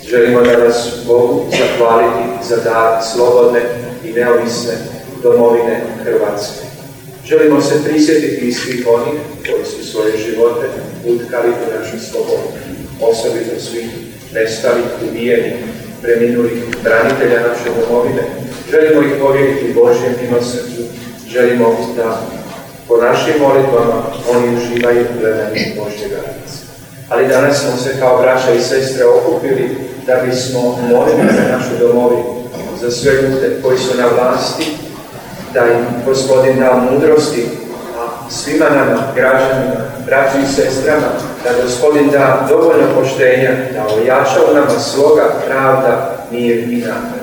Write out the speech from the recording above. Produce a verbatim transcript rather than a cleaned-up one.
Želimo da nas Bogu zahvaliti za dar slobodne i neovisne domovine Hrvatske. Želimo se prisjetiti i svih onih koji su svoje živote utkali u našu slobodu, osobito svih nestalih, ubijenih, preminulih branitelja naše domovine. Želimo ih povjeriti Božjem milosrđu. Želimo da po našim molitvama oni uživaju u gledanju Božjega lica. Ali danas smo se kao braća i sestre okupili da bismo molili za našu domovinu, za sve ljude koji su na vlasti, da im Gospodin da mudrosti, a svima nama, građanima, braći i sestrama, da Gospodin da dovoljno poštenja, da ojača u nama sloga, pravda, mir i nada.